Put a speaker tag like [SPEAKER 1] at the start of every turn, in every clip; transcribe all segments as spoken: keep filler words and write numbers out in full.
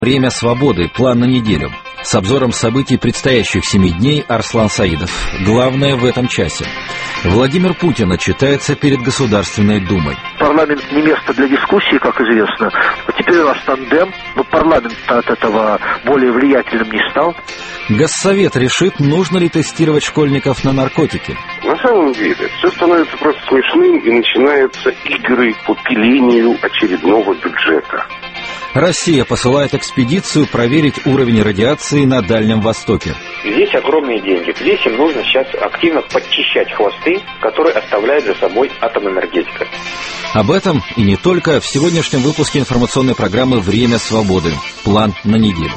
[SPEAKER 1] Время свободы. План на неделю. С обзором событий предстоящих семи дней Арслан Саидов. Главное в этом часе. Владимир Путин отчитается перед Государственной Думой.
[SPEAKER 2] Парламент не место для дискуссии, как известно. Теперь у нас тандем, но парламент от этого более влиятельным не стал.
[SPEAKER 1] Госсовет решит, нужно ли тестировать школьников на наркотики.
[SPEAKER 3] На самом деле, все становится просто смешным, и начинаются игры по пилению очередного бюджета.
[SPEAKER 1] Россия посылает экспедицию проверить уровень радиации на Дальнем Востоке.
[SPEAKER 4] Здесь огромные деньги. Здесь им нужно сейчас активно подчищать хвосты, которые оставляет за собой атомэнергетика.
[SPEAKER 1] Об этом и не только в сегодняшнем выпуске информационной программы «Время свободы». План на неделю.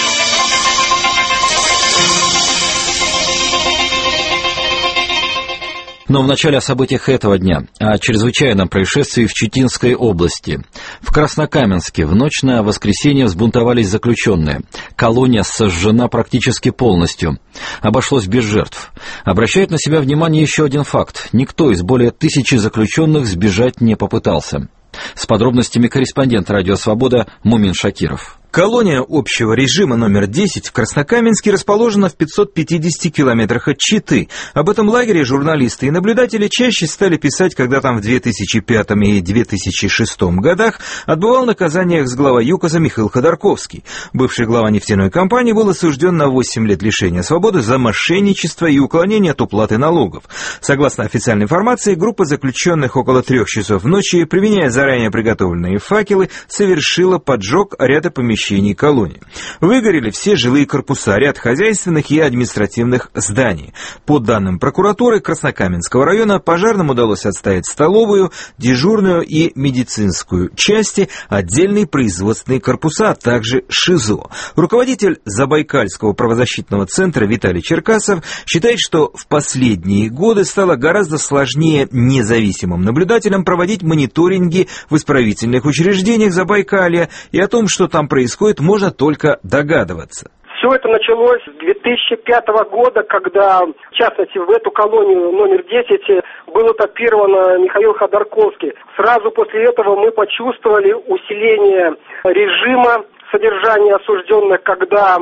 [SPEAKER 1] Но вначале о событиях этого дня, о чрезвычайном происшествии в Читинской области. В Краснокаменске в ночь на воскресенье взбунтовались заключенные. Колония сожжена практически полностью. Обошлось без жертв. Обращает на себя внимание еще один факт. Никто из более тысячи заключенных сбежать не попытался. С подробностями корреспондент «Радио Свобода» Мумин Шакиров.
[SPEAKER 5] Колония общего режима номер десять в Краснокаменске расположена в пятистах пятидесяти километрах от Читы. Об этом лагере журналисты и наблюдатели чаще стали писать, когда там в две тысячи пятом и две тысячи шестом годах отбывал наказание экс-глава ЮКОСа Михаил Ходорковский. Бывший глава нефтяной компании был осужден на восемь лет лишения свободы за мошенничество и уклонение от уплаты налогов. Согласно официальной информации, группа заключенных около трех часов ночи, применяя заранее приготовленные факелы, совершила поджог ряда помещений колонии. Выгорели все жилые корпуса, ряд хозяйственных и административных зданий. По данным прокуратуры Краснокаменского района, пожарным удалось отстоять столовую, дежурную и медицинскую части, отдельные производственные корпуса, а также ШИЗО. Руководитель Забайкальского правозащитного центра Виталий Черкасов считает, что в последние годы стало гораздо сложнее независимым наблюдателям проводить мониторинги в исправительных учреждениях Забайкалья, и о том, что там происходит, можно только догадываться.
[SPEAKER 6] Все это началось с две тысячи пятого года, когда, в частности, в эту колонию номер десять был этапирован Михаил Ходорковский. Сразу после этого мы почувствовали усиление режима содержания осужденных, когда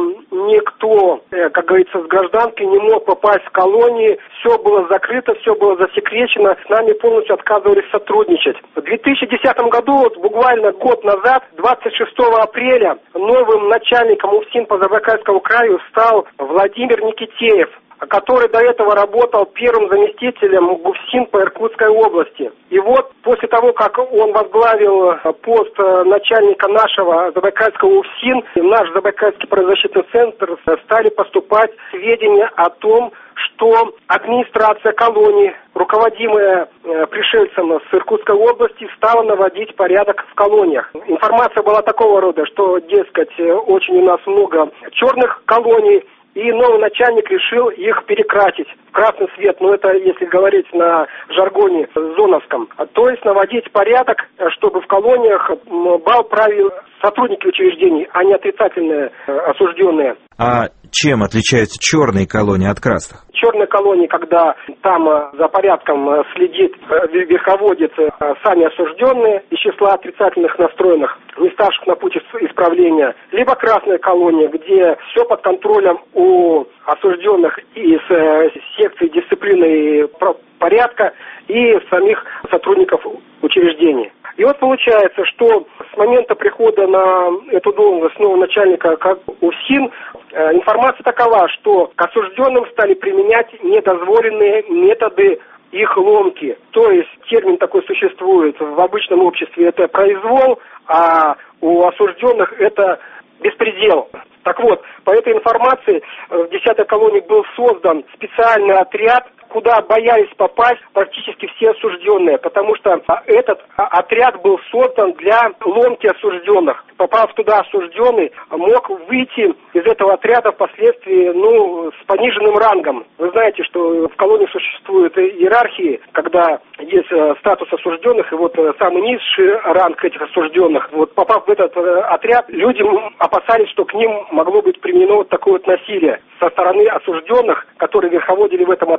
[SPEAKER 6] никто, как говорится, с гражданки не мог попасть в колонии, все было закрыто, все было засекречено, с нами полностью отказывались сотрудничать. В две тысячи десятом году, вот буквально год назад, двадцать шестого апреля, новым начальником УФСИН по Забайкальскому краю стал Владимир Никитеев, который до этого работал первым заместителем ГУФСИН по Иркутской области. И вот после того, как он возглавил пост начальника нашего Забайкальского УФСИН, наш Забайкальский правозащитный центр стали поступать сведения о том, что администрация колонии, руководимая пришельцем с Иркутской области, стала наводить порядок в колониях. Информация была такого рода, что, дескать, очень у нас много черных колоний, и новый начальник решил их перекрасить в красный цвет, ну это если говорить на жаргоне зоновском. То есть наводить порядок, чтобы в колониях бал правил сотрудники учреждений, а не отрицательные осужденные.
[SPEAKER 5] А чем отличаются черные колонии от красных?
[SPEAKER 6] Черные колонии, когда там за порядком следит, верховодит сами осужденные из числа отрицательных настроенных, не ставших на путь исправления. Либо красные колонии, где все под контролем у осужденных из секции дисциплины и порядка и самих сотрудников учреждений. И вот получается, что с момента прихода на эту должность нового начальника УФСИН информация такова, что к осужденным стали применять недозволенные методы их ломки. То есть термин такой существует в обычном обществе, это произвол, а у осужденных это беспредел. Так вот, по этой информации в десятой колонии был создан специальный отряд, куда боялись попасть практически все осужденные, потому что этот отряд был создан для ломки осужденных. Попав туда осужденный, мог выйти из этого отряда впоследствии, ну, с пониженным рангом. Вы знаете, что в колонии существуют иерархии, когда есть статус осужденных, и вот самый низший ранг этих осужденных. Вот попав в этот отряд, люди опасались, что к ним могло быть применено вот такое вот насилие со стороны осужденных, которые верховодили в этом отряде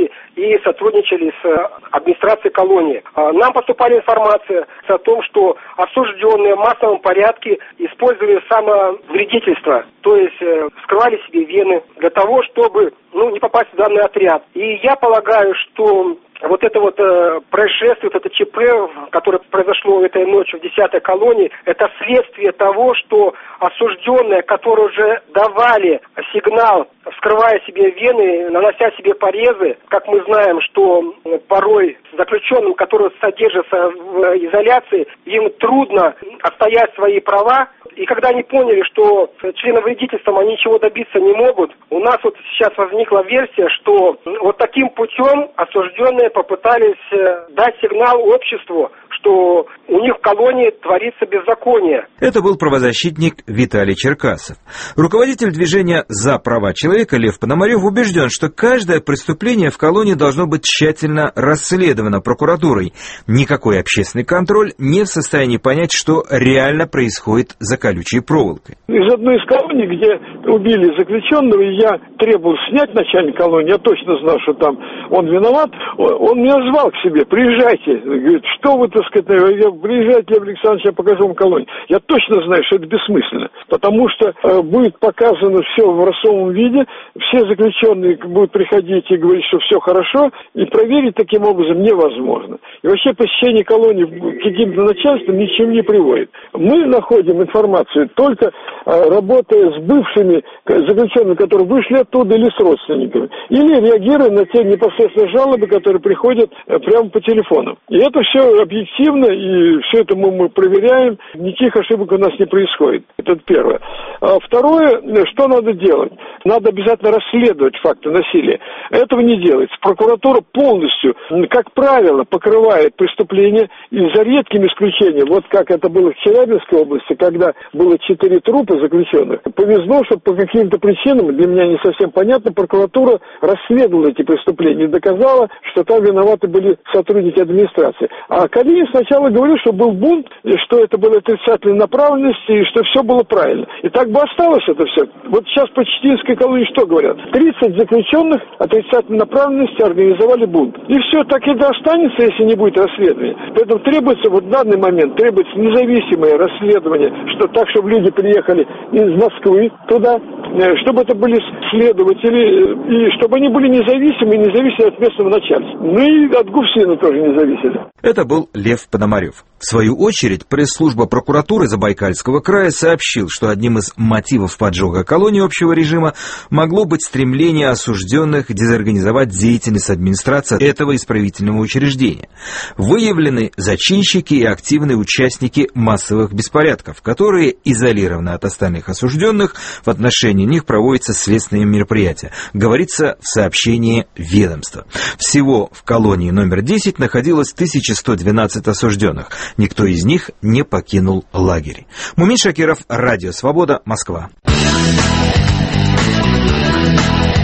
[SPEAKER 6] колонии и сотрудничали с администрацией колонии. Нам поступала информация о том, что осужденные в массовом порядке использовали самовредительство, то есть вскрывали себе вены для того, чтобы ну, не попасть в данный отряд. И я полагаю, что вот это вот э, происшествие, вот это ЧП, которое произошло этой ночью в десятой колонии, это следствие того, что осужденные, которые уже давали сигнал, вскрывая себе вены, нанося себе порезы, как мы знаем, что порой заключенным, которые содержатся в изоляции, им трудно отстоять свои права. И когда они поняли, что членовредительством они ничего добиться не могут, у нас вот сейчас возникла версия, что вот таким путем осужденные попытались дать сигнал обществу, что у них в колонии творится беззаконие.
[SPEAKER 5] Это был правозащитник Виталий Черкасов. Руководитель движения «За права человека» Лев Пономарев убежден, что каждое преступление в колонии должно быть тщательно расследовано прокуратурой. Никакой общественный контроль не в состоянии понять, что реально происходит за колючей проволокой.
[SPEAKER 7] Из одной из колоний, где убили заключенного, и я требовал снять начальника колонии, я точно знал, что там он виноват, он меня звал к себе: приезжайте. Говорит, что вы, так сказать, я, приезжайте, Лев Александрович, я покажу вам колонию. Я точно знаю, что это бессмысленно, потому что э, будет показано все в расовом виде, все заключенные будут приходить и говорить, что все хорошо, и проверить таким образом невозможно. И вообще посещение колонии каким-то начальством ни к чему не приводит. Мы находим информацию только э, работая с бывшими заключенными, которые вышли оттуда, или с родственниками, или реагируя на те непосредственные жалобы, которые приходят э, прямо по телефону. И это все объективно, и все это мы, мы проверяем, никаких ошибок у нас не происходит. Это первое. А второе, что надо делать? Надо обязательно расследовать факты насилия. Этого не делается. Прокуратура полностью, как правило, покрывает преступления, и за редким исключением, вот как это было в Челябинской области, когда было четыре трупа заключенных, повезло, что по каким-то причинам, для меня не совсем понятно, прокуратура расследовала эти преступления и доказала, что там виноваты были сотрудники администрации. А Калинин сначала говорил, что был бунт, и что это было отрицательной направленности, и что все было правильно. И так бы осталось это все. Вот сейчас по Читинской колонии что говорят? тридцать заключенных отрицательной направленности организовали бунт. И все так и останется, если не будет расследования. Поэтому требуется, вот в данный момент, требуется независимое расследование, что так, чтобы люди приехали из Москвы туда, чтобы это были следователи, и чтобы они были независимы, и независимы от местного начальства. Ну и от ГУФСИНа тоже не зависели.
[SPEAKER 5] Это был Лев Пономарев. В свою очередь, пресс-служба прокуратуры Забайкальского края сообщил, что одним из мотивов поджога колонии общего режима могло быть стремление осужденных дезорганизовать деятельность администрации этого исправительного учреждения. Выявлены зачинщики и активные участники массовых беспорядков, которые изолированы от остальных осужденных, в отношении них проводятся следственные мероприятия, говорится в сообщении ведомства. Всего в колонии номер десять находилось тысяча сто двенадцать осужденных. Никто из них не покинул лагерь. Мумин Шакиров, Радио Свобода, Москва.